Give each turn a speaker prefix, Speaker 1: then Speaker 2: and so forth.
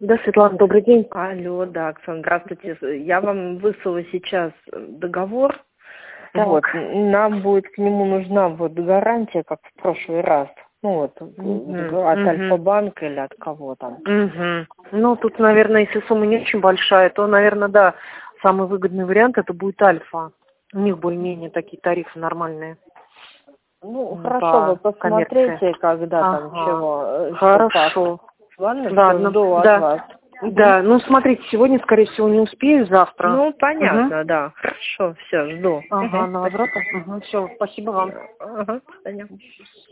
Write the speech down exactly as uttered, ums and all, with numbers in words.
Speaker 1: Да, Светлана, добрый день.
Speaker 2: Алло, да, Оксана, здравствуйте. Я вам выслала сейчас договор.
Speaker 1: Так.
Speaker 2: Вот, нам будет к нему нужна вот гарантия, как в прошлый раз. Ну вот,
Speaker 1: Угу,
Speaker 2: от
Speaker 1: угу.
Speaker 2: Альфа-банка или от кого там.
Speaker 1: Угу. Ну, тут, наверное, если сумма не очень большая, то, наверное, да, самый выгодный вариант это будет Альфа. У них более-менее такие тарифы нормальные.
Speaker 2: Ну,
Speaker 1: М,
Speaker 2: хорошо,
Speaker 1: по
Speaker 2: вы посмотрите,
Speaker 1: коммерции.
Speaker 2: когда там
Speaker 1: Ага.
Speaker 2: чего. э,
Speaker 1: Хорошо.
Speaker 2: Ладно, все,
Speaker 1: Ладно,
Speaker 2: жду от
Speaker 1: да.
Speaker 2: вас. Мгм.
Speaker 1: Да, ну, смотрите, сегодня, скорее всего, не успею, завтра.
Speaker 2: Ну,
Speaker 1: Угу.
Speaker 2: понятно, да. Хорошо, все, жду.
Speaker 1: Ага,
Speaker 2: Мгм,
Speaker 1: на
Speaker 2: спасибо.
Speaker 1: возврата. Угу, все, спасибо вам.
Speaker 2: Ага, до свидания.